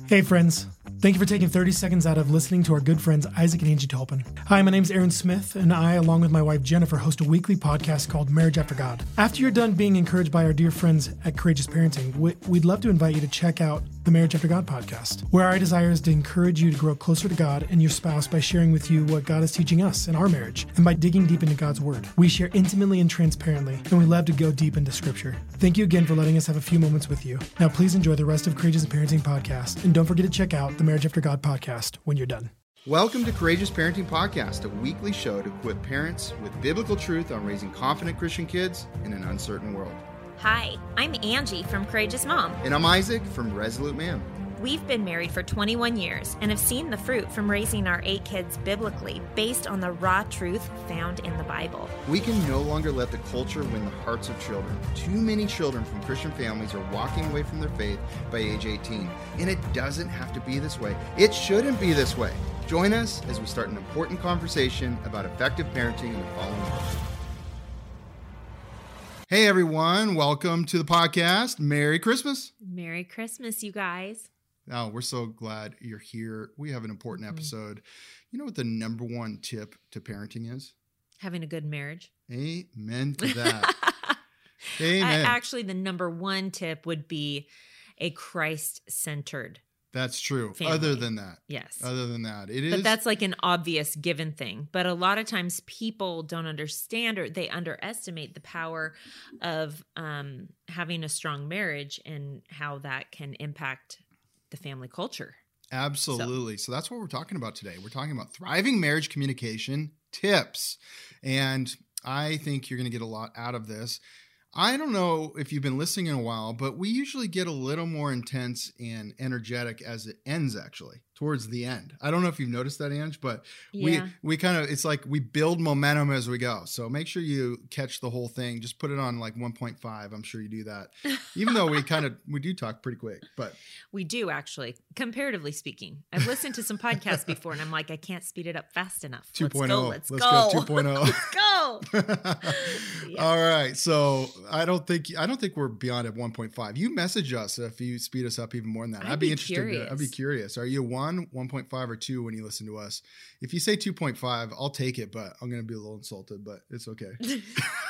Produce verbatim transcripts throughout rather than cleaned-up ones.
Hey friends, thank you for taking thirty seconds out of listening to our good friends Isaac and Angie Tolpin. Hi, my name is Aaron Smith, and I, along with my wife Jennifer, host a weekly podcast called Marriage After God. After you're done being encouraged by our dear friends at Courageous Parenting, we'd love to invite you to check out the Marriage After God podcast, where our desire is to encourage you to grow closer to God and your spouse by sharing with you what God is teaching us in our marriage, and by digging deep into God's Word. We share intimately and transparently, and we love to go deep into Scripture. Thank you again for letting us have a few moments with you. Now please enjoy the rest of Courageous Parenting podcast, and don't forget to check out the Marriage After God podcast when you're done. Welcome to Courageous Parenting Podcast, a weekly show to equip parents with biblical truth on raising confident Christian kids in an uncertain world. Hi, I'm Angie from Courageous Mom. And I'm Isaac from Resolute Man. We've been married for twenty-one years and have seen the fruit from raising our eight kids biblically based on the raw truth found in the Bible. We can no longer let the culture win the hearts of children. Too many children from Christian families are walking away from their faith by age eighteen. And it doesn't have to be this way. It shouldn't be this way. Join us as we start an important conversation about effective parenting in the following world. Hey everyone, welcome to the podcast. Merry Christmas. Merry Christmas, you guys. Oh, we're so glad you're here. We have an important episode. You know what the number one tip to parenting is? Having a good marriage. Amen to that. Amen. Uh, actually, the number one tip would be a Christ-centered That's true. family. Other than that. Yes. Other than that. It is. But that's like an obvious given thing. But a lot of times people don't understand or they underestimate the power of um, having a strong marriage and how that can impact the family culture. Absolutely. So. so that's what we're talking about today. We're talking about thriving marriage communication tips. And I think you're going to get a lot out of this. I don't know if you've been listening in a while, but we usually get a little more intense and energetic as it ends, actually, towards the end. I don't know if you've noticed that, Ange, but Yeah. we we kind of, it's like we build momentum as we go. So make sure you catch the whole thing. Just put it on like one point five. I'm sure you do that. Even though we kind of, we do talk pretty quick, but. We do actually, comparatively speaking. I've listened to some podcasts before and I'm like, I can't speed it up fast enough. two point oh. Let's go. Let's go. go two point oh. Let's go. Yeah. All right. So I don't think I don't think we're beyond at one point five. You message us if you speed us up even more than that. I'd I'd be, be interested. curious. To, I'd be curious. Are you one, one point five, or two when you listen to us? If you say two point five, I'll take it, but I'm going to be a little insulted, but it's okay. You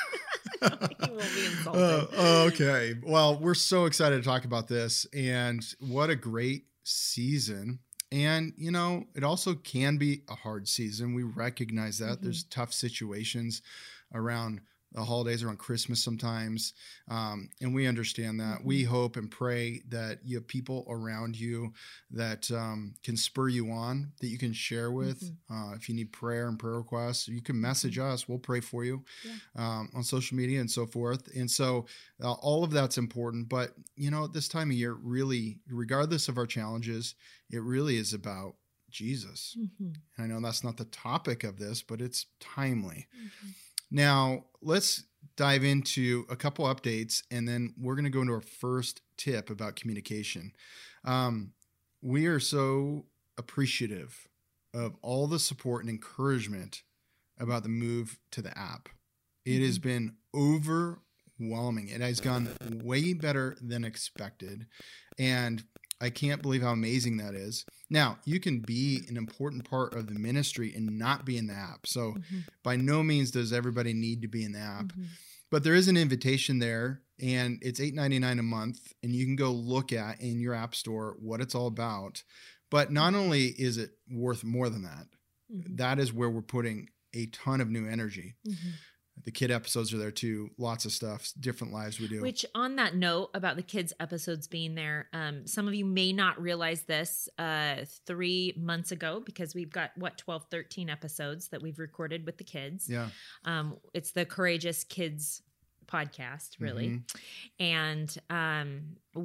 won't be insulted. Uh, okay. Well, we're so excited to talk about this, and what a great season. And, you know, it also can be a hard season. We recognize that. Mm-hmm. There's tough situations around the holidays, around Christmas sometimes. Um, and we understand that. Mm-hmm. We hope and pray that you have people around you that um, can spur you on, that you can share with. Mm-hmm. Uh, if you need prayer and prayer requests, you can message us. We'll pray for you yeah. um, on social media and so forth. And so uh, all of that's important. But, you know, this time of year, really, regardless of our challenges, it really is about Jesus. Mm-hmm. And I know that's not the topic of this, but it's timely. Mm-hmm. Now, let's dive into a couple updates, and then we're going to go into our first tip about communication. Um, we are so appreciative of all the support and encouragement about the move to the app. It mm-hmm. has been overwhelming. It has gone way better than expected, and I can't believe how amazing that is. Now, you can be an important part of the ministry and not be in the app. So mm-hmm. by no means does everybody need to be in the app. Mm-hmm. But there is an invitation there, and it's eight ninety-nine a month, and you can go look at in your app store what it's all about. But not only is it worth more than that, mm-hmm. that is where we're putting a ton of new energy. Mm-hmm. The kid episodes are there too. Lots of stuff, different lives we do. Which, on that note about the kids episodes being there, um, some of you may not realize this uh, three months ago, because we've got, what, twelve, thirteen episodes that we've recorded with the kids. Yeah. Um, it's the Courageous Kids podcast, really. Mm-hmm. And um,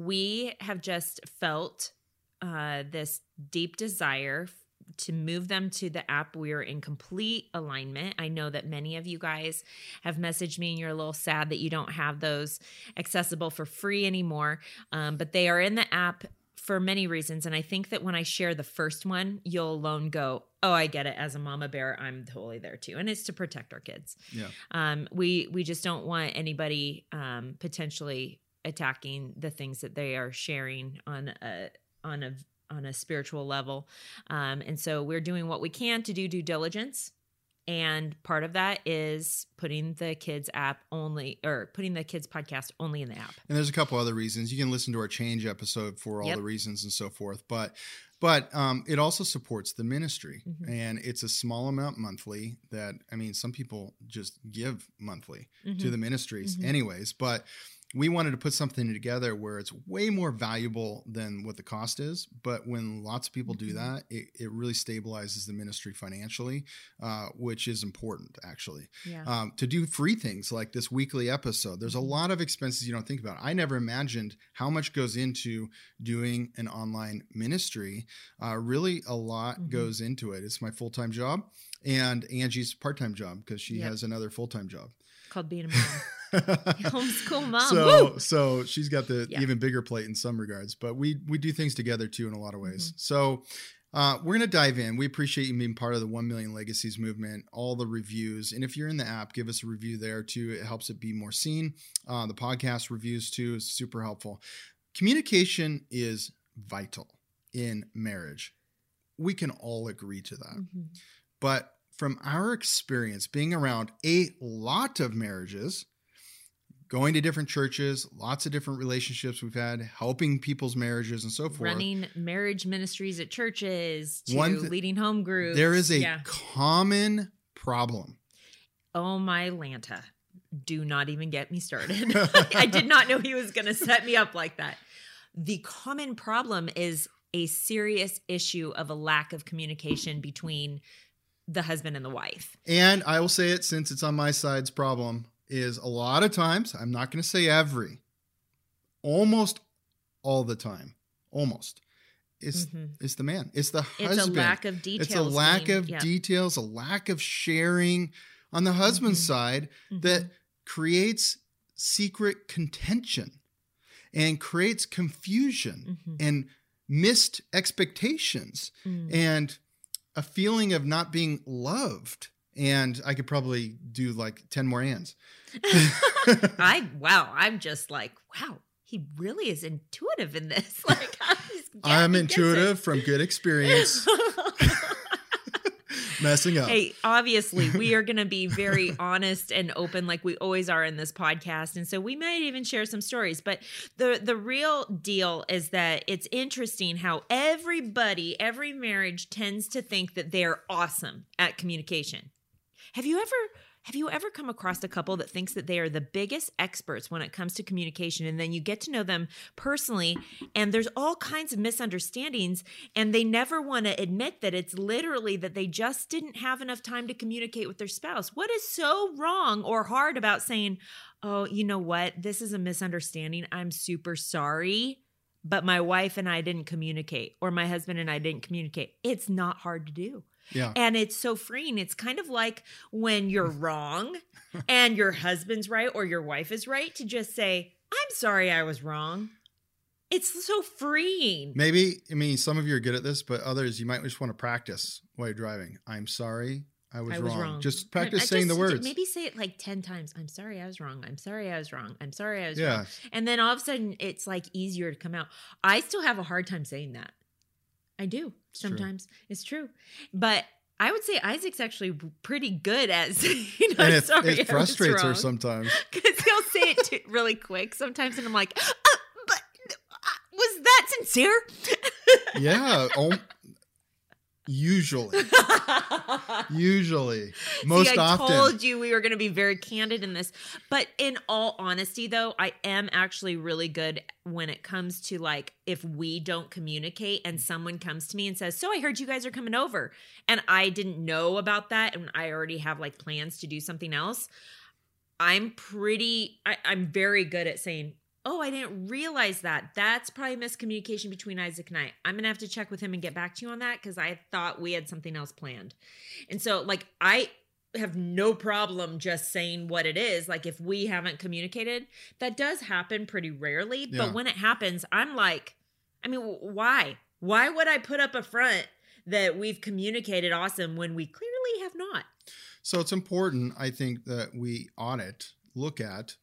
we have just felt uh, this deep desire to move them to the app. We are in complete alignment. I know that many of you guys have messaged me and you're a little sad that you don't have those accessible for free anymore. Um, but they are in the app for many reasons. And I think that when I share the first one, you'll alone go, oh, I get it. As a mama bear, I'm totally there too. And it's to protect our kids. Yeah. Um, we, we just don't want anybody um, potentially attacking the things that they are sharing on a, on a on a spiritual level. Um, and so we're doing what we can to do due diligence. And part of that is putting the kids app only, or putting the kids podcast only in the app. And there's a couple other reasons. You can listen to our change episode for all Yep. the reasons and so forth. But but um, it also supports the ministry. Mhm. And it's a small amount monthly that, I mean, some people just give monthly Mhm. to the ministries Mhm. anyways. But we wanted to put something together where it's way more valuable than what the cost is. But when lots of people do Mhm. that, it, it really stabilizes the ministry financially, uh, which is important, actually. Yeah. Um, to do free things like this weekly episode, there's a Mhm. lot of expenses you don't think about. I never imagined how much goes into doing an online ministry. Uh, really, a lot Mhm. goes into it. It's my full-time job and Angie's part-time job because she Yep. has another full-time job. Called being a mom. Homeschool mom. So, Woo! so she's got the Yeah. even bigger plate in some regards, but we we do things together too in a lot of ways. Mm-hmm. So, uh, we're gonna dive in. We appreciate you being part of the one million Legacies movement. All the reviews, and if you're in the app, give us a review there too. It helps it be more seen. Uh, the podcast reviews too is super helpful. Communication is vital in marriage. We can all agree to that, Mhm. but from our experience being around a lot of marriages, going to different churches, lots of different relationships we've had, helping people's marriages and so forth. Running marriage ministries at churches to One th- leading home groups. There is a Yeah. common problem. Oh my Lanta. Do not even get me started. I did not know he was going to set me up like that. The common problem is a serious issue of a lack of communication between the husband and the wife. And I will say it since it's on my side's problem is a lot of times, I'm not going to say every, almost all the time, almost, it's, Mhm. it's the man. It's the husband. It's a lack of details. It's a lack being- of yeah. details, a lack of sharing on the husband's Mhm. side Mhm. that creates secret contention and creates confusion Mhm. and missed expectations Mm. and a feeling of not being loved. And I could probably do like ten more ands. I wow, I'm just like, wow, he really is intuitive in this. Like, I'm, just, yeah, I'm he gets intuitive from good experience it. messing up. Hey, obviously, we are going to be very honest and open, like we always are in this podcast, and so we might even share some stories. But the the real deal is that it's interesting how everybody, every marriage tends to think that they're awesome at communication. Have you ever have you ever come across a couple that thinks that they are the biggest experts when it comes to communication, and then you get to know them personally and there's all kinds of misunderstandings and they never want to admit that it's literally that they just didn't have enough time to communicate with their spouse? What is so wrong or hard about saying, "Oh, you know what? This is a misunderstanding. I'm super sorry, but my wife and I didn't communicate, or my husband and I didn't communicate." It's not hard to do. Yeah. And it's so freeing. It's kind of like when you're wrong and your husband's right or your wife is right to just say, "I'm sorry I was wrong." It's so freeing. Maybe, I mean, some of you are good at this, but others, you might just want to practice while you're driving. I'm sorry. I was, I was wrong. wrong. Just I- practice I saying just- the words. Maybe say it like ten times. "I'm sorry I was wrong. I'm sorry I was wrong. I'm sorry I was Yeah. wrong." And then all of a sudden it's like easier to come out. I still have a hard time saying that. I do true. sometimes. It's true. But I would say Isaac's actually pretty good at saying, "I'm And it, sorry it frustrates her sometimes. Because he'll say it too, really quick sometimes. And I'm like, uh, but uh, was that sincere? Yeah. Oh, usually. Usually. Most See, I often. told you we were going to be very candid in this. But in all honesty, though, I am actually really good when it comes to like if we don't communicate and someone comes to me and says, "So I heard you guys are coming over," and I didn't know about that and I already have like plans to do something else. I'm pretty, I, I'm very good at saying, "Oh, I didn't realize that. That's probably miscommunication between Isaac and I. I'm going to have to check with him and get back to you on that because I thought we had something else planned." And so, like, I have no problem just saying what it is. Like, if we haven't communicated, that does happen pretty rarely. Yeah. But when it happens, I'm like, I mean, w- why? Why would I put up a front that we've communicated awesome when we clearly have not? So it's important, I think, that we audit, look at Yeah.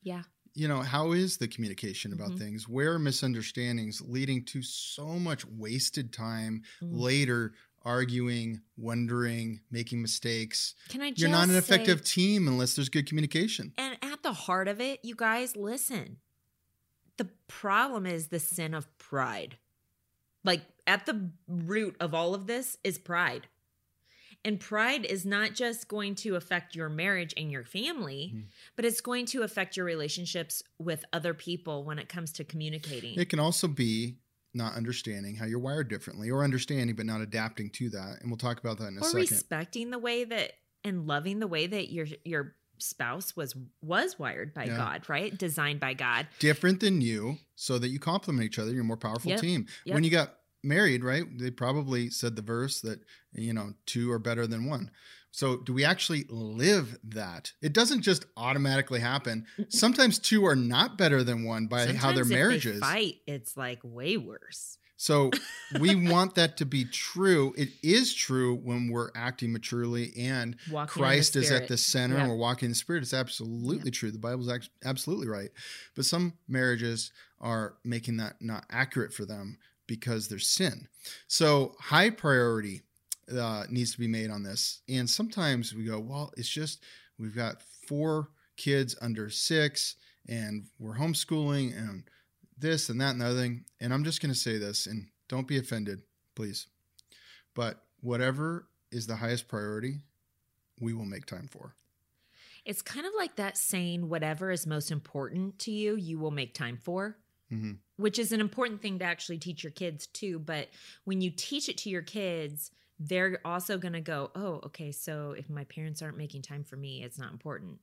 you know, how is the communication about Mhm. things? Where are misunderstandings leading to so much wasted time Mm. later, arguing, wondering, making mistakes? Can I just You're not an say- effective team unless there's good communication. And at the heart of it, you guys, listen. The problem is the sin of pride. Like, at the root of all of this is pride. And pride is not just going to affect your marriage and your family, Mhm. but it's going to affect your relationships with other people when it comes to communicating. It can also be not understanding how you're wired differently, or understanding but not adapting to that. And we'll talk about that in a or second. respecting the way that and loving the way that your your spouse was was wired by Yeah. God, right? Designed by God. Different than you, so that you complement each other. You're a more powerful Yep. team. Yep. When you got married, right, they probably said the verse that, you know, two are better than one. So do we actually live that? It doesn't just automatically happen. Sometimes two are not better than one by how their Sometimes marriage if they is. fight, it's like way worse. So we want that to be true. It is true when we're acting maturely and Walking in Christ the is at Spirit. the center Yep. and we're walking in the Spirit. It's absolutely true. The Bible's act- absolutely right. But some marriages are making that not accurate for them because there's sin. So high priority uh, needs to be made on this. And sometimes we go, well, it's just we've got four kids under six and we're homeschooling and this and that and the other thing. And I'm just going to say this, and don't be offended, please. But whatever is the highest priority, we will make time for. It's kind of like that saying, whatever is most important to you, you will make time for, Mm-hmm. which is an important thing to actually teach your kids too. But when you teach it to your kids, they're also going to go, oh, okay, so if my parents aren't making time for me, it's not important.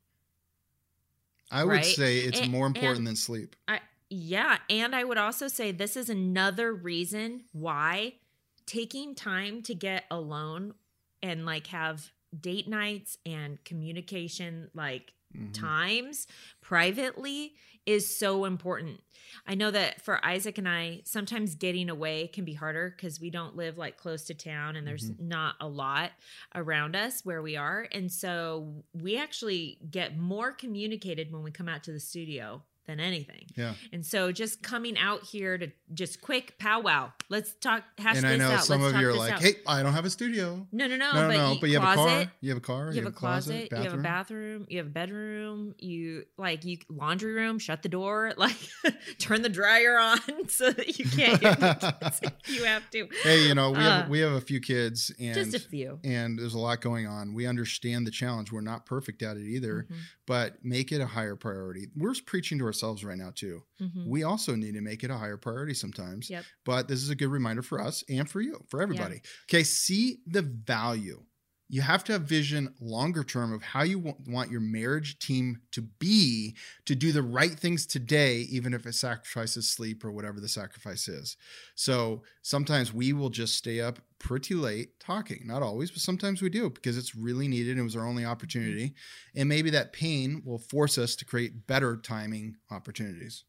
I would Right? say it's And- more important and- than sleep. I yeah, and I would also say this is another reason why taking time to get alone and like have date nights and communication like Mhm. times privately is so important. I know that for Isaac and I, sometimes getting away can be harder because we don't live like close to town and there's Mhm. not a lot around us where we are. And so we actually get more communicated when we come out to the studio than anything. Yeah. And so just coming out here to just quick powwow. Let's talk, hash And this I know out. some Let's of talk you are this like, out. hey, I don't have a studio. No, no, no. No, no, but, no. you, But you have closet, a car. You have a car. You have a closet. You have a bathroom. You have a bedroom. You like you laundry room. Shut the door. Like turn the dryer on so that you can't. Hear the kids if you have to. Hey, you know, we have Uh, we have a few kids, and Just a few. and there's a lot going on. We understand the challenge. We're not perfect at it either, Mhm, but make it a higher priority. We're preaching to ourselves right now too. mhm. We also need to make it a higher priority sometimes. Yep. But this is a good reminder for us and for you, for everybody. Okay, see the value. You have to have vision longer term of how you wa- want your marriage team to be, to do the right things today, even if it sacrifices sleep or whatever the sacrifice is. So sometimes we will just stay up pretty late talking. Not always, but sometimes we do because it's really needed and it was our only opportunity. And maybe that pain will force us to create better timing opportunities.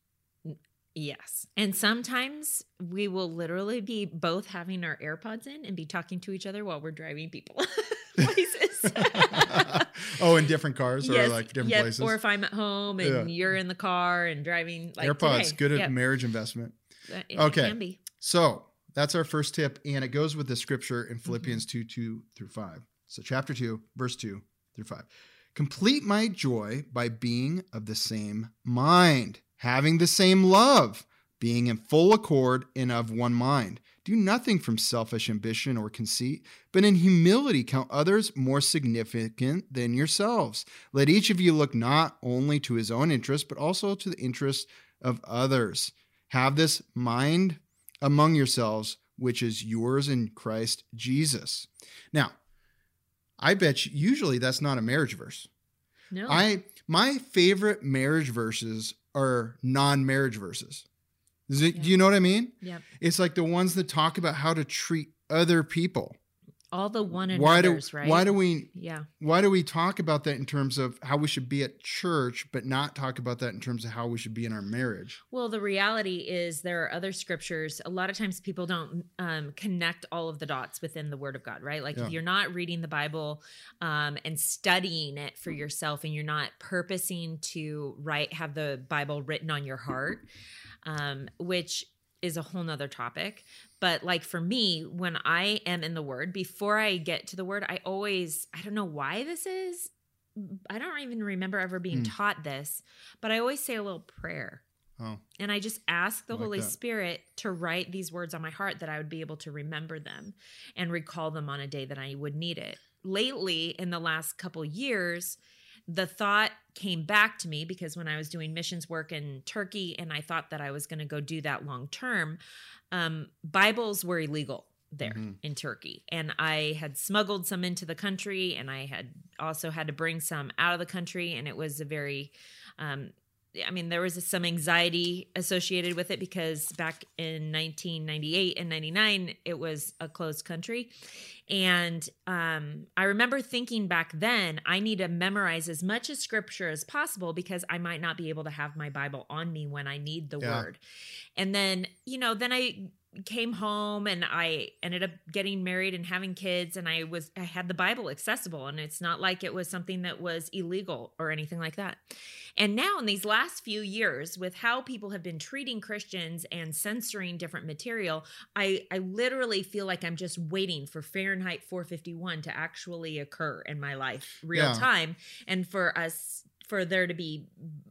Yes. And sometimes we will literally be both having our AirPods in and be talking to each other while we're driving people places. Oh, in different cars or Yes, like different yep. places. Or if I'm at home and Yeah. you're in the car and driving like AirPods, today. good at Yep. marriage investment. Uh, It Okay. can be. So that's our first tip, and it goes with the scripture Mm-hmm. in Philippians two, two through five. So chapter two, verse two through five. Complete my joy by being of the same mind, having the same love, being in full accord and of one mind. Do nothing from selfish ambition or conceit, but in humility count others more significant than yourselves. Let each of you look not only to his own interest, but also to the interest of others. Have this mind among yourselves, which is yours in Christ Jesus. Now, I bet you, usually that's not a marriage verse. No. I my favorite marriage verses are non-marriage verses. Is it, Yeah. Do you know what I mean? Yep. It's like the ones that talk about how to treat other people. All the one why another's, do, right? Why do we, yeah. why do we talk about that in terms of how we should be at church, but not talk about that in terms of how we should be in our marriage? Well, the reality is there are other scriptures. A lot of times people don't um, connect all of the dots within the Word of God, right? Like Yeah. if you're not reading the Bible um, and studying it for yourself, and you're not purposing to write, have the Bible written on your heart, um, which is a whole nother topic. But like for me, when I am in the Word, before I get to the Word, I always, I don't know why this is. I don't even remember ever being Hmm. taught this, but I always say a little prayer. Oh, And I just ask the I like Holy that. Spirit to write these words on my heart that I would be able to remember them and recall them on a day that I would need it. Lately, in the last couple years, the thought came back to me because when I was doing missions work in Turkey and I thought that I was going to go do that long term, um, Bibles were illegal there Mhm. in Turkey. And I had smuggled some into the country, and I had also had to bring some out of the country. And it was a very, um, I mean, there was some anxiety associated with it because back in nineteen ninety-eight and ninety-nine, it was a closed country. And um, I remember thinking back then, I need to memorize as much of scripture as possible because I might not be able to have my Bible on me when I need the Yeah. word. And then, you know, then I came home and I ended up getting married and having kids, and I was I had the Bible accessible, and it's not like it was something that was illegal or anything like that. And now in these last few years, with how people have been treating Christians and censoring different material, I I literally feel like I'm just waiting for Fahrenheit four fifty-one to actually occur in my life real Yeah. time, and for us for there to be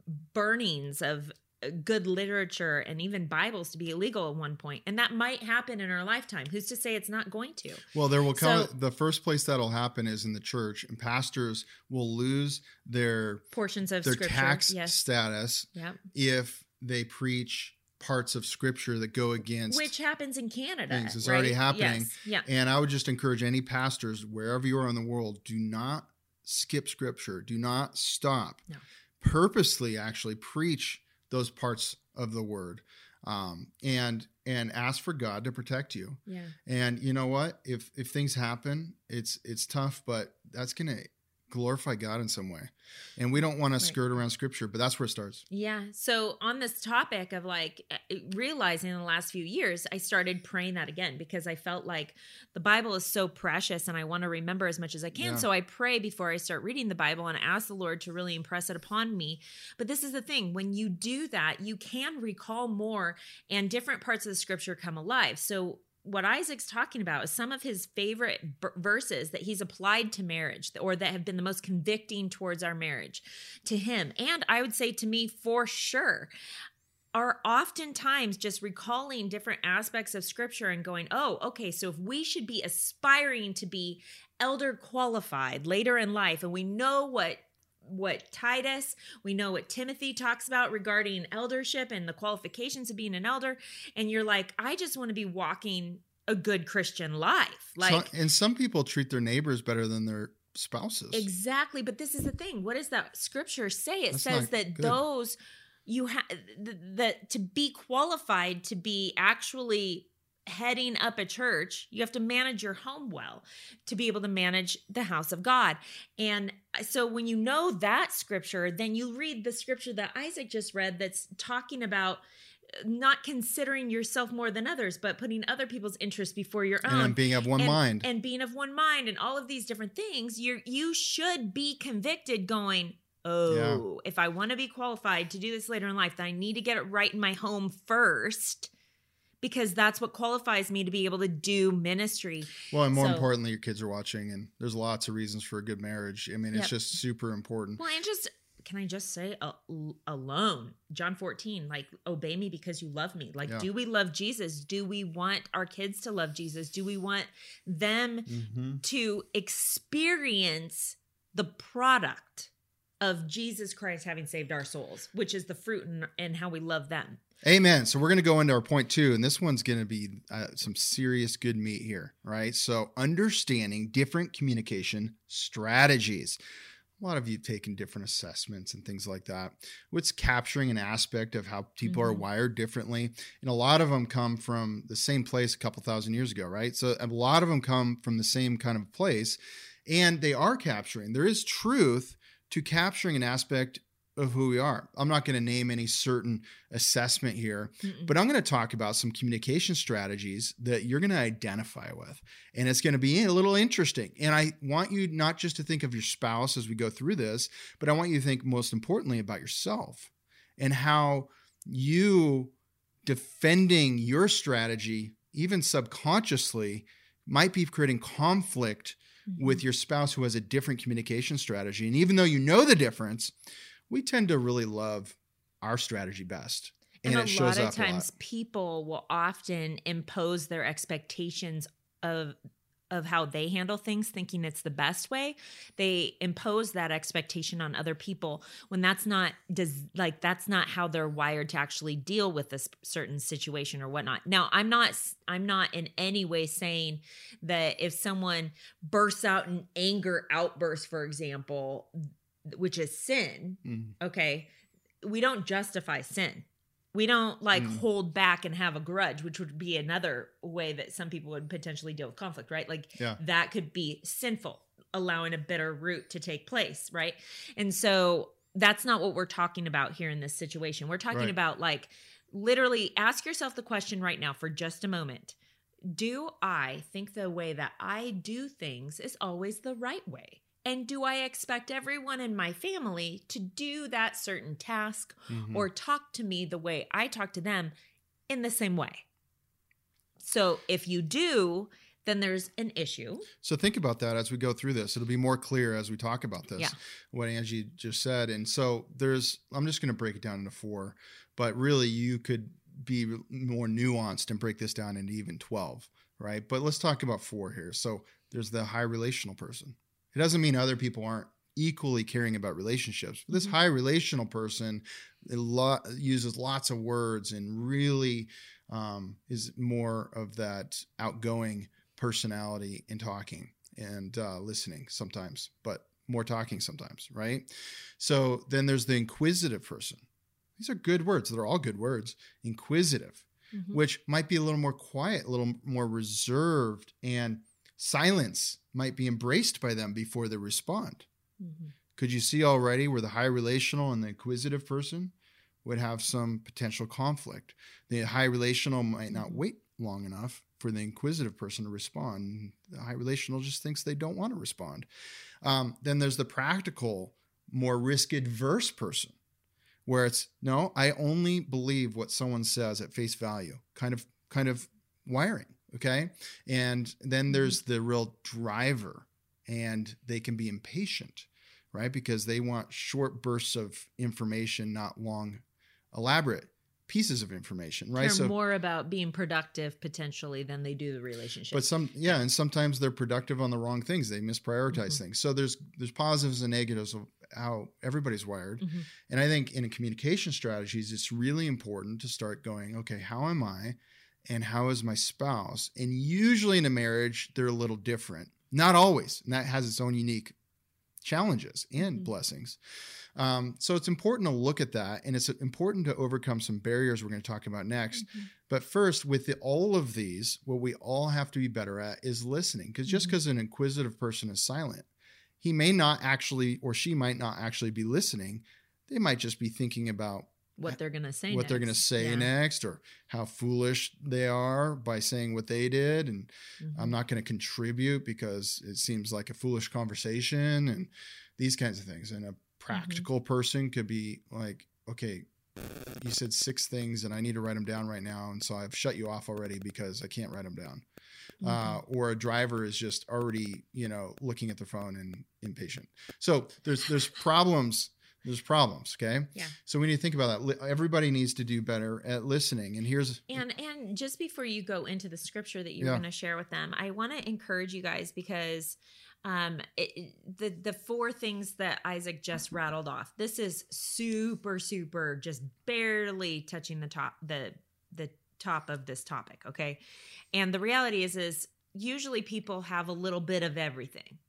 burnings of good literature and even Bibles to be illegal at one point. And that might happen in our lifetime. Who's to say it's not going to? Well, there will come So- the first place that'll happen is in the church, and pastors will lose their Portions of their scripture. tax Yes. status Yep. if they preach parts of scripture that go against Which happens in Canada. things. It's right? already happening. Yes. Yeah. And I would just encourage any pastors, wherever you are in the world, do not skip scripture. Do not stop. No. Purposely actually preach those parts of the word. Um, and and ask for God to protect you. Yeah. And you know what? If if things happen, it's it's tough, but that's gonna glorify God in some way. And we don't want to Right. skirt around scripture, but that's where it starts. Yeah. So on this topic of like uh, realizing in the last few years, I started praying that again because I felt like the Bible is so precious and I want to remember as much as I can. Yeah. So I pray before I start reading the Bible and ask the Lord to really impress it upon me. But this is the thing, when you do that, you can recall more and different parts of the scripture come alive. So what Isaac's talking about is some of his favorite b- verses that he's applied to marriage or that have been the most convicting towards our marriage to him. And I would say to me for sure are oftentimes just recalling different aspects of scripture and going, oh, okay, so if we should be aspiring to be elder qualified later in life, and we know what what Titus, we know what Timothy talks about regarding eldership and the qualifications of being an elder. And you're like, I just want to be walking a good Christian life. Like, So, and some people treat their neighbors better than their spouses. exactly. But this is the thing. What does that scripture say? It That's says not that good. those you have th- that to be qualified to be actually heading up a church, you have to manage your home well to be able to manage the house of God. And so when you know that scripture, then you read the scripture that Isaac just read that's talking about not considering yourself more than others, but putting other people's interests before your and own. then being of one and, mind. and being of one mind and all of these different things, you you should be convicted going, oh, if I want to be qualified to do this later in life, then I need to get it right in my home first, because that's what qualifies me to be able to do ministry. Well, and more So- importantly, your kids are watching, and there's lots of reasons for a good marriage. I mean, it's Yep. just super important. Well, and just, can I just say uh, alone, John fourteen, like, obey me because you love me. Like, Yeah. do we love Jesus? Do we want our kids to love Jesus? Do we want them Mhm. to experience the product of Jesus Christ having saved our souls, which is the fruit and, and how we love them? Amen. So we're going to go into our point two, and this one's going to be uh, some serious good meat here, right? So understanding different communication strategies. a lot of you taken different assessments and things like that. What's capturing an aspect of how people mm-hmm. are wired differently. And a lot of them come from the same place a couple thousand years ago, right? So a lot of them come from the same kind of place, and they are capturing. There is truth to capturing an aspect of who we are. I'm not going to name any certain assessment here, Mm-mm. but I'm going to talk about some communication strategies that you're going to identify with. And it's going to be a little interesting. And I want you not just to think of your spouse as we go through this, but I want you to think most importantly about yourself and how you defending your strategy, even subconsciously, might be creating conflict mm-hmm. with your spouse who has a different communication strategy. And even though you know the difference, we tend to really love our strategy best. And, and it a shows lot of up times a lot. People will often impose their expectations of of how they handle things, thinking it's the best way. They impose that expectation on other people when that's not does like that's not how they're wired to actually deal with this certain situation or whatnot. Now, I'm not I'm not in any way saying that if someone bursts out in anger outbursts, for example, which is sin, mm. okay, we don't justify sin. We don't like mm. hold back and have a grudge, which would be another way that some people would potentially deal with conflict, right? Like yeah. that could be sinful, allowing a bitter root to take place, right? And so that's not what we're talking about here in this situation. We're talking right. about like literally ask yourself the question right now for just a moment. Do I think the way that I do things is always the right way? And do I expect everyone in my family to do that certain task mm-hmm. or talk to me the way I talk to them in the same way? So if you do, then there's an issue. So think about that as we go through this. It'll be more clear as we talk about this, yeah. what Angie just said. And so there's, I'm just going to break it down into four, but really you could be more nuanced and break this down into even twelve, right? But let's talk about four here. So there's the high relational person. It doesn't mean other people aren't equally caring about relationships. But this high relational person lo- uses lots of words and really um, is more of that outgoing personality in talking and uh, listening sometimes, but more talking sometimes, right? So then there's the inquisitive person. These are good words. They're all good words. Inquisitive, mm-hmm. which might be a little more quiet, a little more reserved, and silence might be embraced by them before they respond. Mm-hmm. Could you see already where the high relational and the inquisitive person would have some potential conflict? The high relational might not wait long enough for the inquisitive person to respond. The high relational just thinks they don't want to respond. Um, then there's the practical, more risk-adverse person, where it's, no, I only believe what someone says at face value, kind of, kind of wiring. Okay. And then there's the real driver, and they can be impatient, right? Because they want short bursts of information, not long, elaborate pieces of information, right? They're so more about being productive potentially than they do the relationship. But some, yeah. And sometimes they're productive on the wrong things. They misprioritize mm-hmm. things. So there's, there's positives and negatives of how everybody's wired. Mm-hmm. And I think in communication strategies, it's really important to start going, okay, how am I? And how is my spouse? And usually in a marriage, they're a little different. Not always. And that has its own unique challenges and mm-hmm. blessings. Um, so it's important to look at that. And it's important to overcome some barriers we're going to talk about next. Mm-hmm. But first, with the, all of these, what we all have to be better at is listening. Because just because mm-hmm. an inquisitive person is silent, he may not actually, or she might not actually be listening. They might just be thinking about what they're going to say what next. they're going to say yeah. next, or how foolish they are by saying what they did. And mm-hmm. I'm not going to contribute because it seems like a foolish conversation and these kinds of things. And a practical mm-hmm. person could be like, okay, you said six things and I need to write them down right now. And so I've shut you off already because I can't write them down. Mm-hmm. Uh, or a driver is just already, you know, looking at the phone and impatient. So there's, there's problems There's problems, okay? Yeah. So we need to think about that. Everybody needs to do better at listening. And here's... And and just before you go into the scripture that you're yeah. going to share with them, I want to encourage you guys because um, it, the, the four things that Isaac just rattled off, this is super, super, just barely touching the top, the the top of this topic, okay? And the reality is, is usually people have a little bit of everything.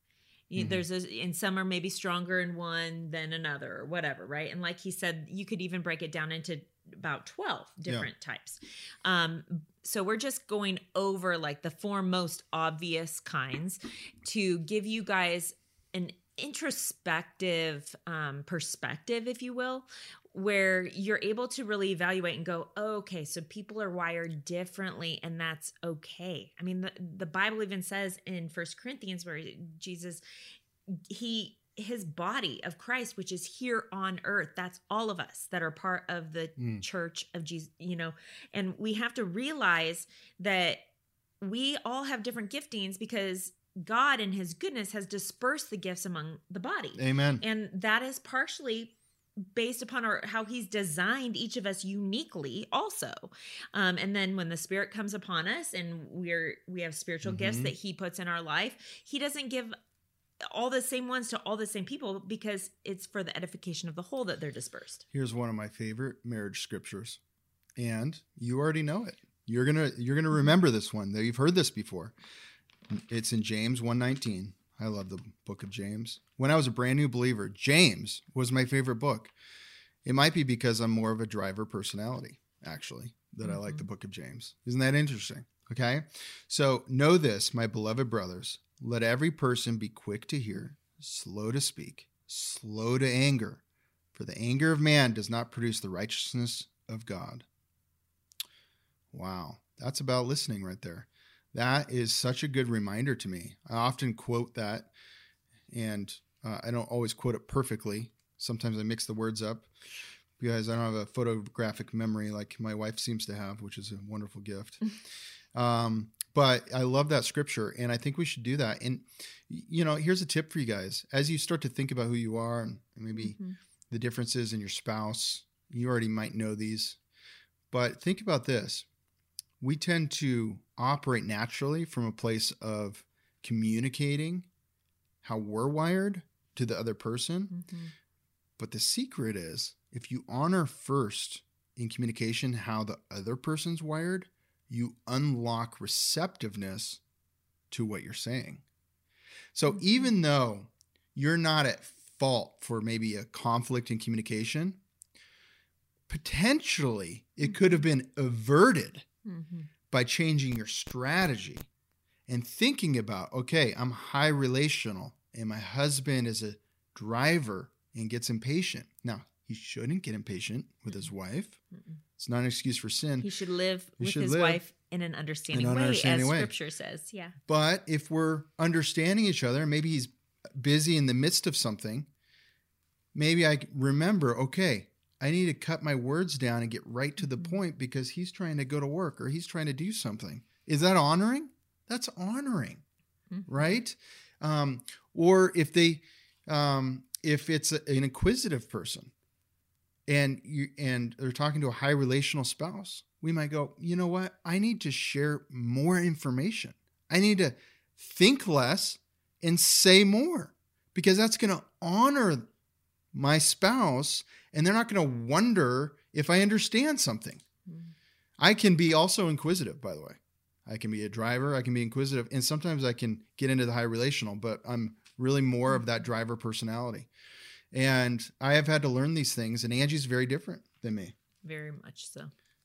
You, mm-hmm. There's a, and some are maybe stronger in one than another or whatever, right? And like he said, you could even break it down into about twelve different yeah. types. Um, so we're just going over like the four most obvious kinds to give you guys an introspective um, perspective, if you will, where you're able to really evaluate and go, oh, okay, so people are wired differently, and that's okay. I mean, the, the Bible even says in First Corinthians where Jesus, he, his body of Christ, which is here on earth, that's all of us that are part of the mm. church of Jesus, you know, and we have to realize that we all have different giftings because God in his goodness has dispersed the gifts among the body. Amen. And that is partially based upon our, how he's designed each of us uniquely also. Um, and then when the Spirit comes upon us and we're, we have spiritual mm-hmm. gifts that he puts in our life, he doesn't give all the same ones to all the same people because it's for the edification of the whole that they're dispersed. Here's one of my favorite marriage scriptures. And you already know it. You're going to, you're going to remember this one, though you've heard this before. It's in James one nineteen. I love the book of James. When I was a brand new believer, James was my favorite book. It might be because I'm more of a driver personality, actually, that mm-hmm. I like the book of James. Isn't that interesting? Okay. So know this, my beloved brothers, let every person be quick to hear, slow to speak, slow to anger, for the anger of man does not produce the righteousness of God. Wow. That's about listening right there. That is such a good reminder to me. I often quote that, and uh, I don't always quote it perfectly. Sometimes I mix the words up because I don't have a photographic memory like my wife seems to have, which is a wonderful gift. um, but I love that scripture, and I think we should do that. And, you know, here's a tip for you guys. As you start to think about who you are and maybe mm-hmm. the differences in your spouse, you already might know these, but think about this. We tend to operate naturally from a place of communicating how we're wired to the other person. Mm-hmm. But the secret is if you honor first in communication how the other person's wired, you unlock receptiveness to what you're saying. So mm-hmm. even though you're not at fault for maybe a conflict in communication, potentially it could have been averted mm-hmm. by changing your strategy and thinking about, okay, I'm high relational and my husband is a driver and gets impatient. Now, he shouldn't get impatient with his wife. Mm-mm. It's not an excuse for sin. He should live he with should his live wife in an understanding in an way, understanding as way. Scripture says. Yeah. But if we're understanding each other, maybe he's busy in the midst of something, maybe I remember, okay, I need to cut my words down and get right to the point because he's trying to go to work or he's trying to do something. Is that honoring? That's honoring, mm-hmm. right? Um, or if they, um, if it's a, an inquisitive person and you, and they're talking to a high relational spouse, we might go, you know what? I need to share more information. I need to think less and say more because that's going to honor my spouse, and they're not going to wonder if I understand something. Mm. I can be also inquisitive, by the way. I can be a driver. I can be inquisitive. And sometimes I can get into the high relational, but I'm really more of that driver personality. And I have had to learn these things, and Angie's very different than me. Very much so.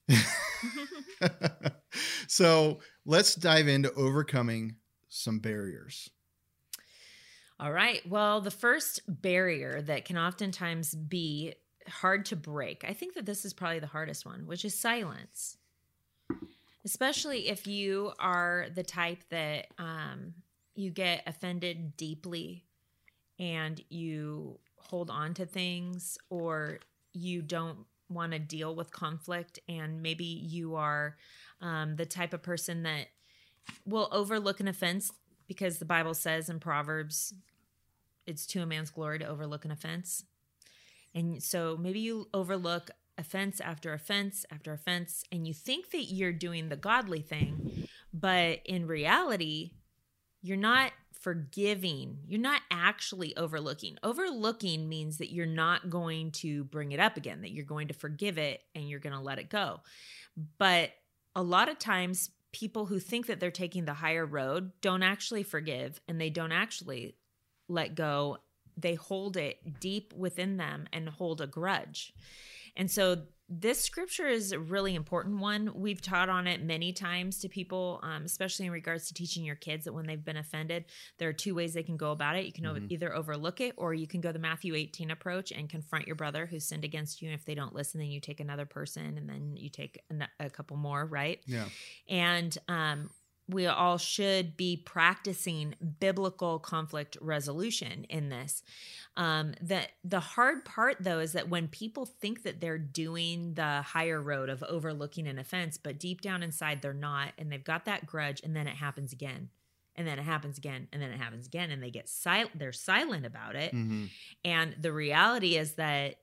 So let's dive into overcoming some barriers. All right. Well, the first barrier that can oftentimes be hard to break, I think that this is probably the hardest one, which is silence. Especially if you are the type that um, you get offended deeply and you hold on to things, or you don't want to deal with conflict, and maybe you are um, the type of person that will overlook an offense, because the Bible says in Proverbs, it's to a man's glory to overlook an offense. And so maybe you overlook offense after offense after offense, and you think that you're doing the godly thing, but in reality, you're not forgiving. You're not actually overlooking. Overlooking means that you're not going to bring it up again, that you're going to forgive it and you're going to let it go. But a lot of times, people who think that they're taking the higher road don't actually forgive, and they don't actually let go, they hold it deep within them and hold a grudge. And so this scripture is a really important one. We've taught on it many times to people, um, especially in regards to teaching your kids that when they've been offended, there are two ways they can go about it. You can mm-hmm. either overlook it, or you can go the Matthew eighteen approach and confront your brother who sinned against you. And if they don't listen, then you take another person, and then you take a, a couple more, right? Yeah. And um, we all should be practicing biblical conflict resolution in this. Um, the, the hard part, though, is that when people think that they're doing the higher road of overlooking an offense, but deep down inside they're not, and they've got that grudge, and then it happens again, and then it happens again, and then it happens again, and they get silent. They're silent about it. Mm-hmm. And the reality is that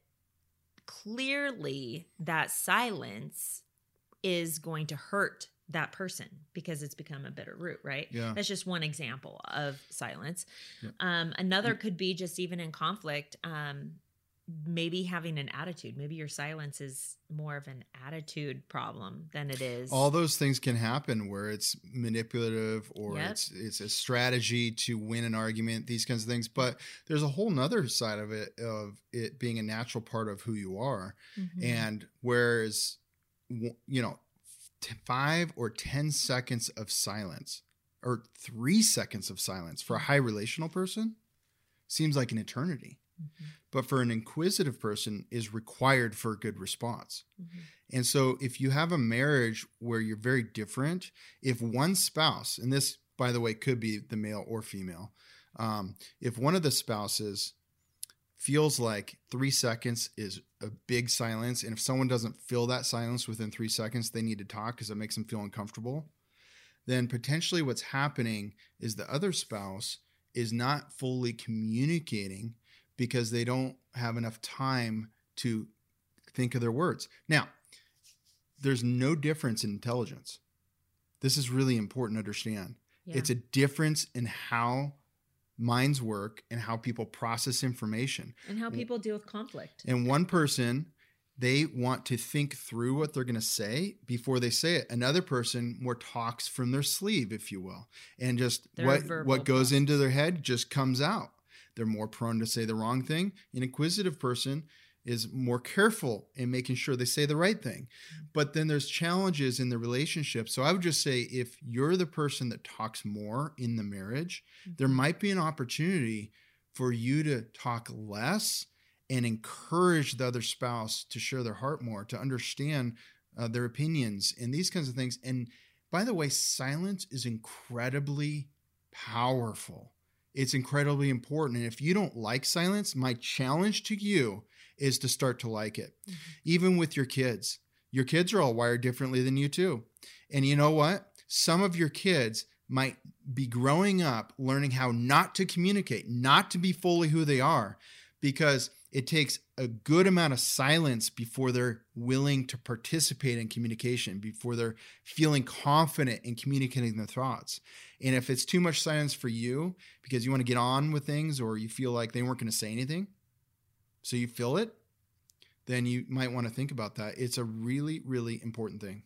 clearly that silence is going to hurt that person because it's become a bitter root, right? Yeah. That's just one example of silence. Yeah. Um, another could be just even in conflict, um, maybe having an attitude. Maybe your silence is more of an attitude problem than it is. All those things can happen where it's manipulative or Yep. it's it's a strategy to win an argument, these kinds of things. But there's a whole nother side of it, of it being a natural part of who you are. Mhm. And whereas, w- you know, t- five or ten seconds of silence or three seconds of silence for a high relational person seems like an eternity. Mhm. But for an inquisitive person is required for a good response. Mhm. And so if you have a marriage where you're very different, if one spouse, and this, by the way, could be the male or female, um, if one of the spouses feels like three seconds is a big silence, and if someone doesn't fill that silence within three seconds, they need to talk because it makes them feel uncomfortable, then potentially what's happening is the other spouse is not fully communicating because they don't have enough time to think of their words. Now, there's no difference in intelligence. This is really important to understand. Yeah. It's a difference in how minds work and how people process information. And how people deal with conflict. And one person, they want to think through what they're going to say before they say it. Another person more talks from their sleeve, if you will. And just They're what, verbal what goes process. into their head just comes out. They're more prone to say the wrong thing. An inquisitive person is more careful in making sure they say the right thing. But then there's challenges in the relationship. So I would just say if you're the person that talks more in the marriage, Mm-hmm. there might be an opportunity for you to talk less and encourage the other spouse to share their heart more, to understand uh, their opinions and these kinds of things. And by the way, silence is incredibly powerful. It's incredibly important. And if you don't like silence, my challenge to you is to start to like it. Mhm. Even with your kids. Your kids are all wired differently than you too. And you know what? Some of your kids might be growing up learning how not to communicate, not to be fully who they are, because it takes a good amount of silence before they're willing to participate in communication, before they're feeling confident in communicating their thoughts. And if it's too much silence for you because you want to get on with things or you feel like they weren't going to say anything, so you feel it, then you might want to think about that. It's a really, really important thing.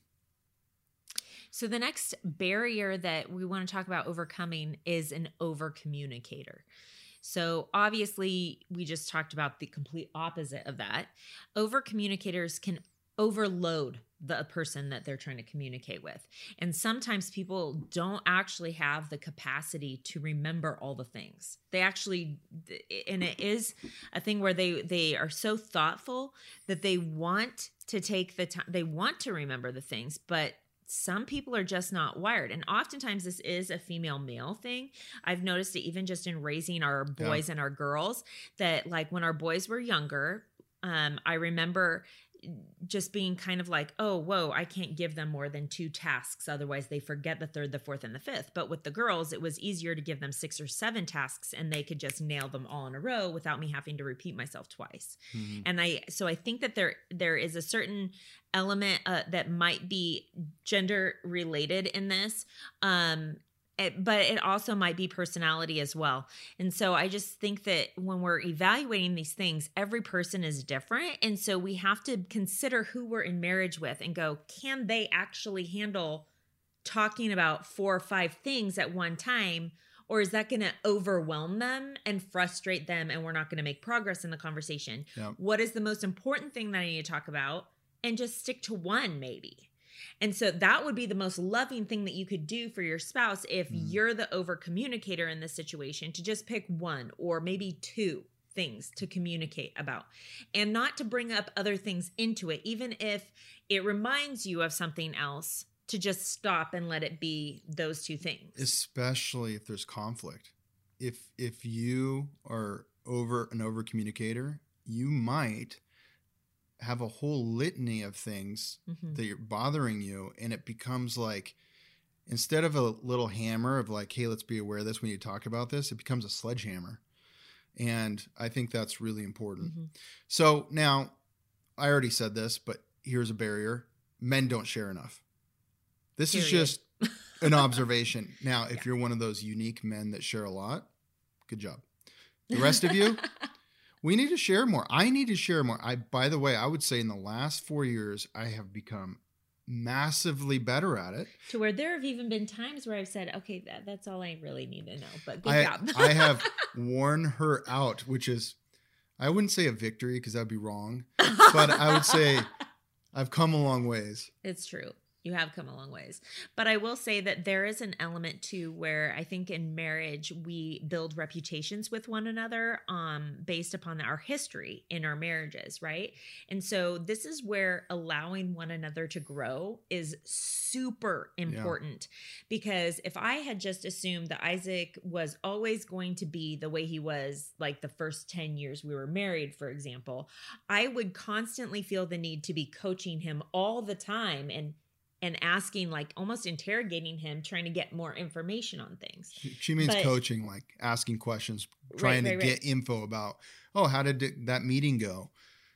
So the next barrier that we want to talk about overcoming is an over-communicator. So obviously, we just talked about the complete opposite of that. Over-communicators can overload the person that they're trying to communicate with. And sometimes people don't actually have the capacity to remember all the things. They actually, and it is a thing where they, they are so thoughtful that they want to take the time, they want to remember the things, but some people are just not wired. And oftentimes this is a female male thing. I've noticed it even just in raising our boys Yeah. and our girls, that like when our boys were younger, um, I remember just being kind of like, oh, whoa, I can't give them more than two tasks. Otherwise they forget the third, the fourth, and the fifth. But with the girls, it was easier to give them six or seven tasks and they could just nail them all in a row without me having to repeat myself twice. Mm-hmm. And I, so I think that there, there is a certain element uh, that might be gender related in this. Um, It, but it also might be personality as well. And so I just think that when we're evaluating these things, every person is different. And so we have to consider who we're in marriage with and go, can they actually handle talking about four or five things at one time? Or is that going to overwhelm them and frustrate them and we're not going to make progress in the conversation? Yeah. What is the most important thing that I need to talk about? And just stick to one maybe. And so that would be the most loving thing that you could do for your spouse if mm. you're the over communicator in this situation, to just pick one or maybe two things to communicate about and not to bring up other things into it, even if it reminds you of something else. To just stop and let it be those two things. Especially if there's conflict. If if you are over an over communicator, you might have a whole litany of things mm-hmm. that are bothering you, and it becomes like, instead of a little hammer of like, hey, let's be aware of this, we need to talk about this, it becomes a sledgehammer. And I think that's really important. Mm-hmm. So now, I already said this, but here's a barrier. Men don't share enough. This Period. Is just an observation. Now, if yeah. you're one of those unique men that share a lot, good job. The rest of you, we need to share more. I need to share more. I, by the way, I would say in the last four years, I have become massively better at it. To where there have even been times where I've said, okay, that, that's all I really need to know. But good I, job. I have worn her out, which is, I wouldn't say a victory because that would be wrong. But I would say I've come a long ways. It's true. You have come a long ways. But I will say that there is an element too where I think in marriage we build reputations with one another um, based upon our history in our marriages, right? And so this is where allowing one another to grow is super important. Yeah. Because if I had just assumed that Isaac was always going to be the way he was like the first ten years we were married, for example, I would constantly feel the need to be coaching him all the time and and asking, like almost interrogating him, trying to get more information on things. She means but, coaching, like asking questions, trying right, right, to get right. info about, oh, how did it, that meeting go?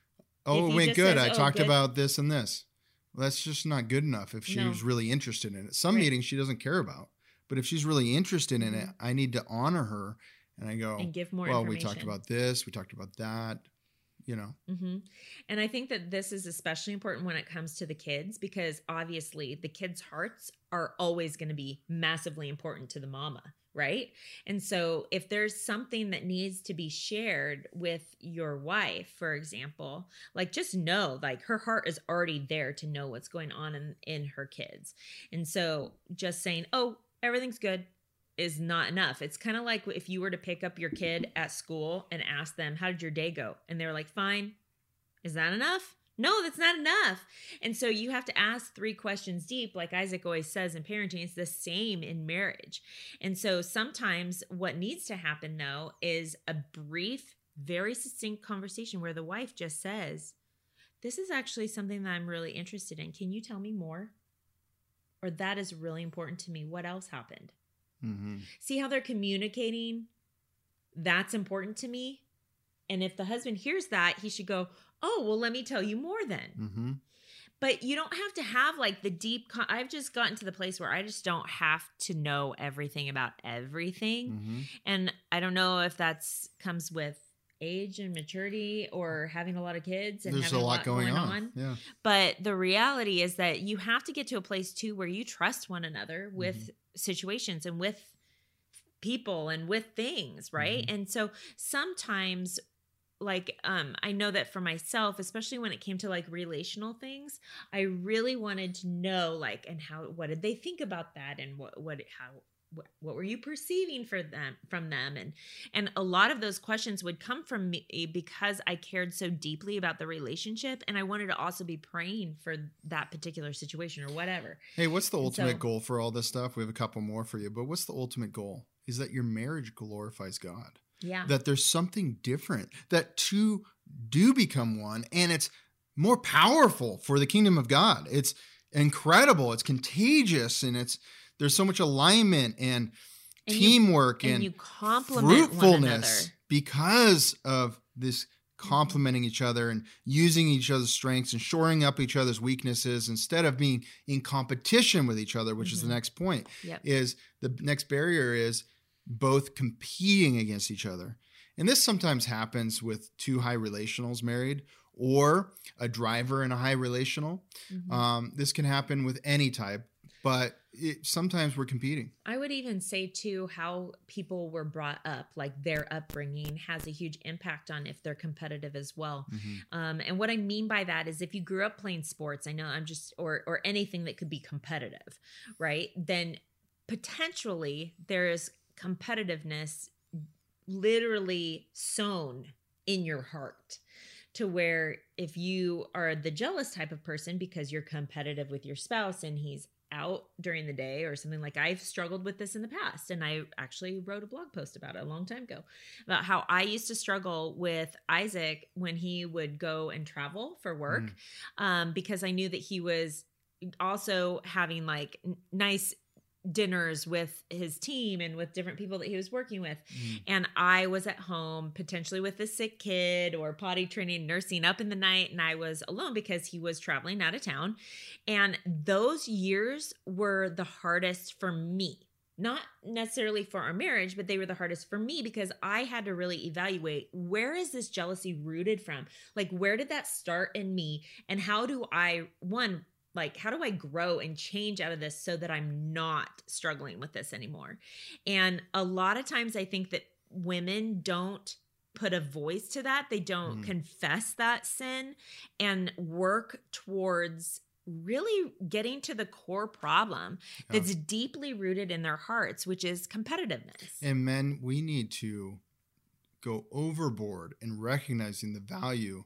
Oh, it went good. Says, I oh, talked good. about this and this. Well, that's just not good enough if she no. was really interested in it. Some right. meetings she doesn't care about, but if she's really interested in mm-hmm. it, I need to honor her. And I go, and give more well, information. we talked about this. We talked about that. You know, mm-hmm. And I think that this is especially important when it comes to the kids, because obviously the kids' hearts are always going to be massively important to the mama, right? And so if there's something that needs to be shared with your wife, for example, like just know, like her heart is already there to know what's going on in, in her kids. And so just saying, oh, everything's good, is not enough. It's kind of like if you were to pick up your kid at school and ask them, how did your day go? And they're like, fine. Is that enough? No, that's not enough. And so you have to ask three questions deep. Like Isaac always says in parenting, it's the same in marriage. And so sometimes what needs to happen though is a brief, very succinct conversation where the wife just says, this is actually something that I'm really interested in. Can you tell me more? Or that is really important to me. What else happened? Mm-hmm. See how they're communicating? That's important to me. And if the husband hears that, he should go, oh, well, let me tell you more then. Mm-hmm. But you don't have to have like the deep, con- I've just gotten to the place where I just don't have to know everything about everything. Mm-hmm. And I don't know if that's comes with age and maturity or having a lot of kids and There's having a lot, lot going, going on. on. Yeah. But the reality is that you have to get to a place too where you trust one another with mm-hmm. situations and with people and with things, right? Mm-hmm. And so sometimes like um I know that for myself, especially when it came to like relational things, I really wanted to know like and how what did they think about that and what what how what, what were you perceiving for them from them and and a lot of those questions would come from me because I cared so deeply about the relationship and I wanted to also be praying for that particular situation or whatever. Hey, what's the ultimate so, goal for all this stuff? We have a couple more for you, but what's the ultimate goal? Is that your marriage glorifies God. Yeah. That there's something different, that two do become one and it's more powerful for the kingdom of God. It's incredible. It's contagious and it's there's so much alignment and, and teamwork you, and, and you complement fruitfulness because of this complementing each other and using each other's strengths and shoring up each other's weaknesses instead of being in competition with each other, which mm-hmm. is the next point. Yep. Is the next barrier is both competing against each other. And this sometimes happens with two high relationals married or a driver and a high relational. Mm-hmm. Um, this can happen with any type. but it, sometimes we're competing. I would even say too, how people were brought up, like their upbringing has a huge impact on if they're competitive as well. Mm-hmm. Um, and what I mean by that is if you grew up playing sports, I know I'm just, or, or anything that could be competitive, right? Then potentially there is competitiveness literally sown in your heart, to where if you are the jealous type of person because you're competitive with your spouse and he's out during the day or something, like I've struggled with this in the past. And I actually wrote a blog post about it a long time ago about how I used to struggle with Isaac when he would go and travel for work, mm. um, because I knew that he was also having like n- nice dinners with his team and with different people that he was working with. Mm. And I was at home potentially with a sick kid or potty training, nursing up in the night. And I was alone because he was traveling out of town. And those years were the hardest for me, not necessarily for our marriage, but they were the hardest for me because I had to really evaluate, where is this jealousy rooted from? Like, where did that start in me? And how do I, one, like, how do I grow and change out of this so that I'm not struggling with this anymore? And a lot of times I think that women don't put a voice to that. They don't mm. confess that sin and work towards really getting to the core problem yeah. that's deeply rooted in their hearts, which is competitiveness. And men, we need to go overboard in recognizing the value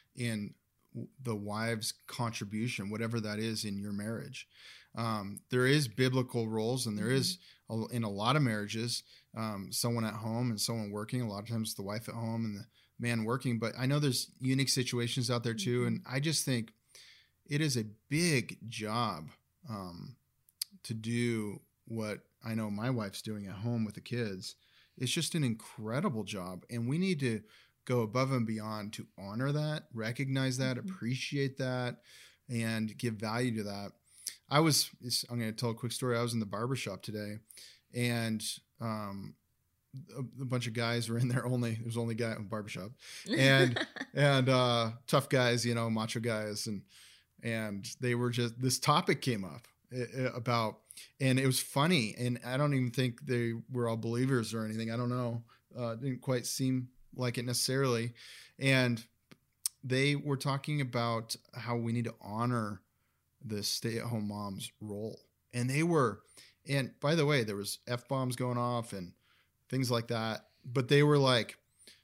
in the wife's contribution, whatever that is in your marriage. Um, there is biblical roles, and there mm-hmm. is a, in a lot of marriages, um, someone at home and someone working. A lot of times the wife at home and the man working, but I know there's unique situations out there too. Mm-hmm. And I just think it is a big job um, to do what I know my wife's doing at home with the kids. It's just an incredible job. And we need to go above and beyond to honor that, recognize that, mm-hmm. appreciate that, and give value to that. I was, I'm going to tell a quick story. I was in the barbershop today, and um, a, a bunch of guys were in there. Only, there was only a guy in the barbershop, and, and uh, tough guys, you know, macho guys. And, and they were just, this topic came up about, and it was funny. And I don't even think they were all believers or anything. I don't know. Uh, didn't quite seem like it necessarily. And they were talking about how we need to honor the stay-at-home mom's role. And they were, and by the way, there was F-bombs going off and things like that. But they were like,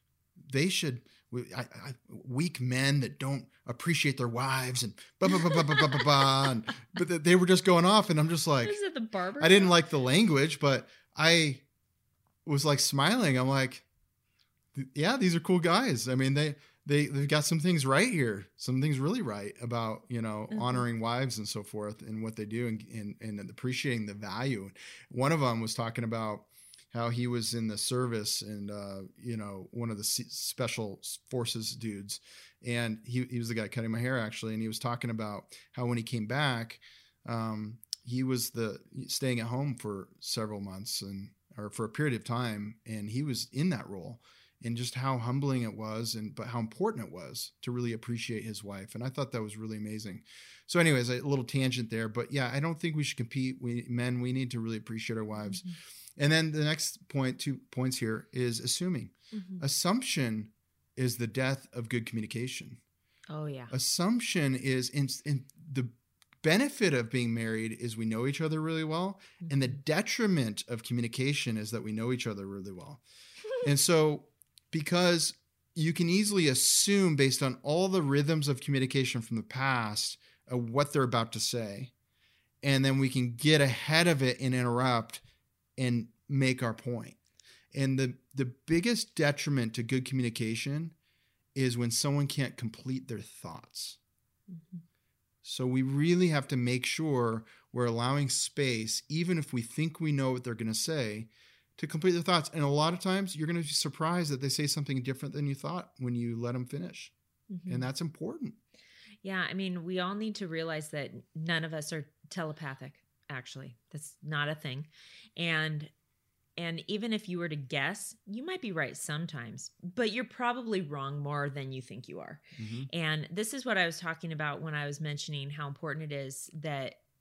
they should, I, I, weak men that don't appreciate their wives and blah, blah, blah, blah, blah, blah, blah, blah. And, but they were just going off. And I'm just like, is it the barber? I didn't like the language, but I was like smiling. I'm like, yeah, these are cool guys. I mean, they, they, they've got some things right here, some things really right about, you know, mm-hmm. honoring wives and so forth and what they do and, and, and appreciating the value. One of them was talking about how he was in the service and, uh, you know, one of the C- special forces dudes. And he, he was the guy cutting my hair actually. And he was talking about how when he came back, um, he was the staying at home for several months and, or for a period of time. And he was in that role. And just how humbling it was, and but how important it was to really appreciate his wife. And I thought that was really amazing. So anyways, a little tangent there. But yeah, I don't think we should compete. We men, we need to really appreciate our wives. Mm-hmm. And then the next point, two points here, is assuming. Mm-hmm. Assumption is the death of good communication. Oh, yeah. Assumption is in, in the benefit of being married is we know each other really well. Mm-hmm. And the detriment of communication is that we know each other really well. And so because you can easily assume based on all the rhythms of communication from the past of what they're about to say, and then we can get ahead of it and interrupt and make our point. And the, the biggest detriment to good communication is when someone can't complete their thoughts. Mm-hmm. So we really have to make sure we're allowing space, even if we think we know what they're going to say, to complete their thoughts. And a lot of times you're going to be surprised that they say something different than you thought when you let them finish. Mm-hmm. And that's important. Yeah. I mean, we all need to realize that none of us are telepathic, actually. That's not a thing. And, and even if you were to guess, you might be right sometimes, but you're probably wrong more than you think you are. Mm-hmm. And this is what I was talking about when I was mentioning how important it is that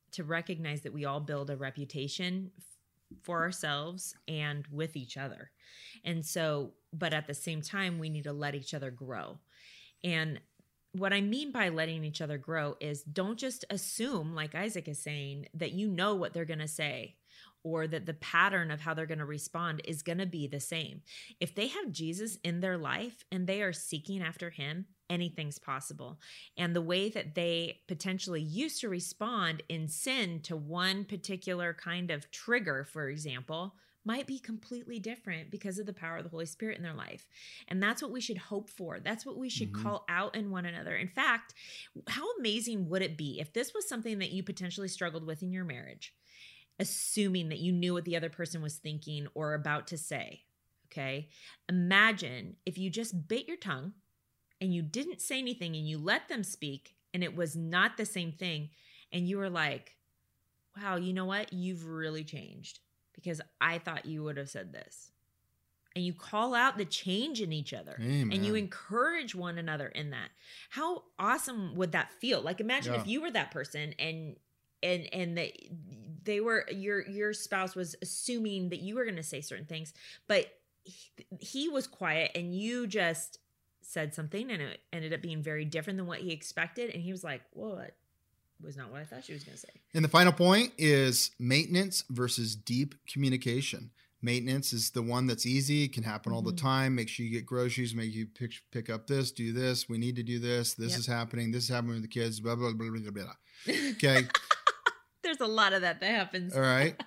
to recognize that we all build a reputation for ourselves and with each other. And so, but at the same time, we need to let each other grow. And what I mean by letting each other grow is don't just assume, like Isaac is saying, that you know what they're going to say or that the pattern of how they're going to respond is going to be the same. If they have Jesus in their life and they are seeking after him, anything's possible. And the way that they potentially used to respond in sin to one particular kind of trigger, for example, might be completely different because of the power of the Holy Spirit in their life. And that's what we should hope for. That's what we should mm-hmm. call out in one another. In fact, how amazing would it be if this was something that you potentially struggled with in your marriage, assuming that you knew what the other person was thinking or about to say, okay? Imagine if you just bit your tongue and you didn't say anything and you let them speak and it was not the same thing. And you were like, wow, you know what? You've really changed because I thought you would have said this. And you call out the change in each other. Amen. And you encourage one another in that. How awesome would that feel? Like imagine yeah. if you were that person and and and they, they were your your spouse was assuming that you were going to say certain things, but he, he was quiet and you just said something and it ended up being very different than what he expected. And he was like, well, that was not what I thought she was going to say. And the final point is maintenance versus deep communication. Maintenance is the one that's easy. It can happen mm-hmm. all the time. Make sure you get groceries, make you pick, pick up this, do this. We need to do this. This yep. is happening. This is happening with the kids, blah, blah, blah, blah, blah. Okay. There's a lot of that that happens. All right.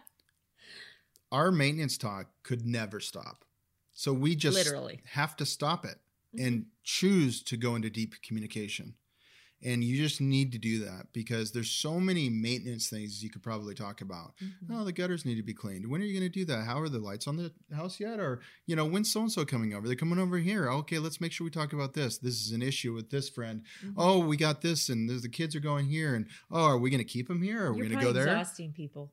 Our maintenance talk could never stop. So we just Literally. have to stop it mm-hmm. and choose to go into deep communication. And you just need to do that because there's so many maintenance things you could probably talk about. Mm-hmm. Oh, the gutters need to be cleaned. When are you going to do that? How are the lights on the house yet? Or, you know, when's so-and-so coming over? They're coming over here. Okay, let's make sure we talk about this. This is an issue with this friend. Mm-hmm. Oh, we got this and the kids are going here. And, oh, are we going to keep them here? Or are You're we going to go there? You're exhausting people.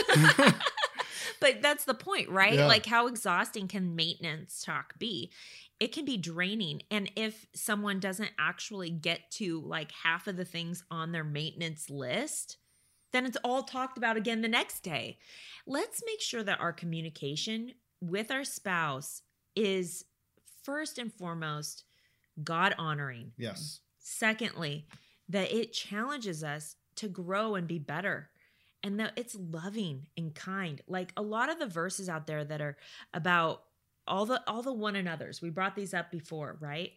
But that's the point, right? Yeah. Like how exhausting can maintenance talk be? It can be draining. And if someone doesn't actually get to like half of the things on their maintenance list, then it's all talked about again the next day. Let's make sure that our communication with our spouse is first and foremost God honoring. Yes. Secondly, that it challenges us to grow and be better. And that it's loving and kind. Like a lot of the verses out there that are about all the all the one another's. We brought these up before, right?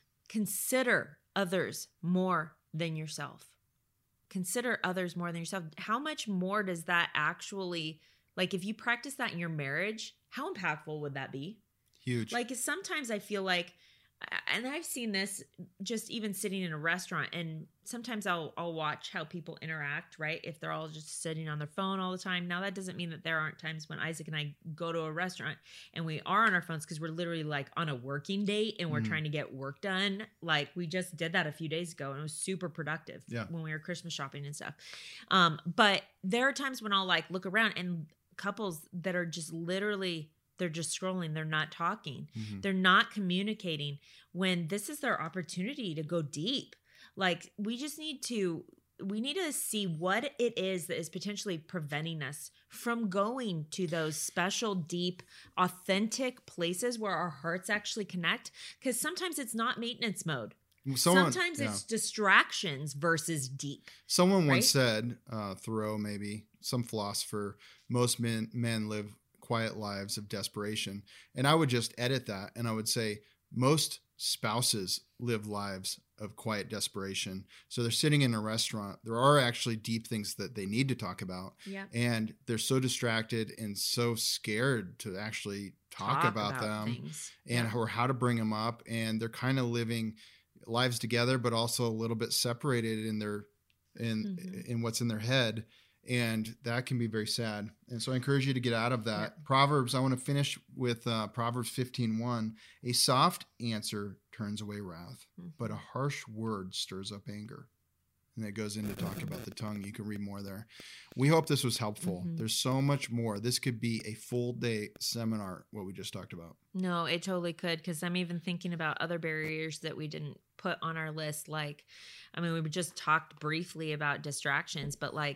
Consider others more than yourself. Consider others more than yourself. How much more does that actually, like if you practice that in your marriage, how impactful would that be? Huge. Like sometimes I feel like, and I've seen this just even sitting in a restaurant, and sometimes I'll I'll watch how people interact, right? If they're all just sitting on their phone all the time. Now that doesn't mean that there aren't times when Isaac and I go to a restaurant and we are on our phones because we're literally like on a working date and we're mm. trying to get work done. Like we just did that a few days ago and it was super productive yeah. when we were Christmas shopping and stuff. Um, but there are times when I'll like look around and couples that are just literally they're just scrolling. They're not talking. Mm-hmm. They're not communicating when this is their opportunity to go deep. Like we just need to, we need to see what it is that is potentially preventing us from going to those special, deep, authentic places where our hearts actually connect. Because sometimes it's not maintenance mode. Someone, sometimes yeah. it's distractions versus deep. Someone right? once said, uh, Thoreau maybe, some philosopher, most men men live quiet lives of desperation. And I would just edit that and I would say most spouses live lives of quiet desperation. So they're sitting in a restaurant. There are actually deep things that they need to talk about. Yeah. And they're so distracted and so scared to actually talk, talk about, about them things. and yeah. or how to bring them up. And they're kind of living lives together, but also a little bit separated in their, in, mm-hmm. in what's in their head. And that can be very sad. And so I encourage you to get out of that. Yeah. Proverbs, I want to finish with uh, Proverbs fifteen one. A soft answer turns away wrath, mm-hmm. but a harsh word stirs up anger. And it goes in to talk about the tongue. You can read more there. We hope this was helpful. Mm-hmm. There's so much more. This could be a full day seminar, what we just talked about. No, it totally could. Because I'm even thinking about other barriers that we didn't put on our list. Like, I mean, we just talked briefly about distractions, but like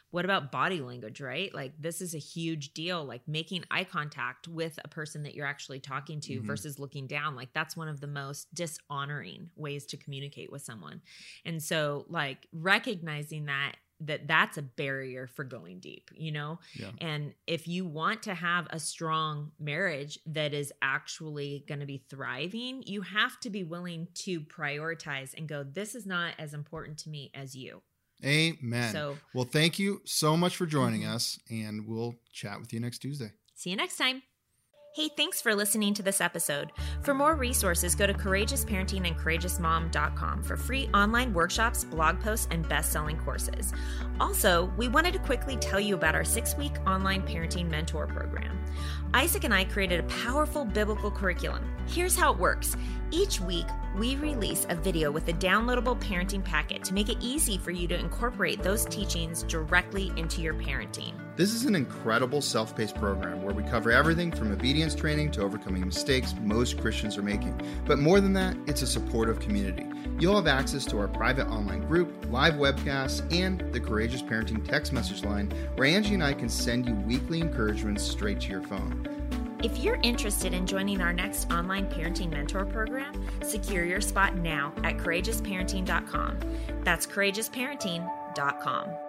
What about body language, right? Like this is a huge deal, like making eye contact with a person that you're actually talking to mm-hmm. versus looking down. Like that's one of the most dishonoring ways to communicate with someone. And so like recognizing that that that's a barrier for going deep, you know? Yeah. And if you want to have a strong marriage that is actually going to be thriving, you have to be willing to prioritize and go, this is not as important to me as you. Amen. So, well, thank you so much for joining mm-hmm. us, and we'll chat with you next Tuesday. See you next time. Hey, thanks for listening to this episode. For more resources, go to courageous parenting and courageous mom dot com for free online workshops, blog posts, and best-selling courses. Also, we wanted to quickly tell you about our six-week online parenting mentor program. Isaac and I created a powerful biblical curriculum. Here's how it works. Each week, we release a video with a downloadable parenting packet to make it easy for you to incorporate those teachings directly into your parenting. This is an incredible self-paced program where we cover everything from obedience training to overcoming mistakes most Christians are making. But more than that, it's a supportive community. You'll have access to our private online group, live webcasts, and the Courageous Parenting text message line where Angie and I can send you weekly encouragements straight to your phone. If you're interested in joining our next online parenting mentor program, secure your spot now at courageous parenting dot com. That's courageous parenting dot com.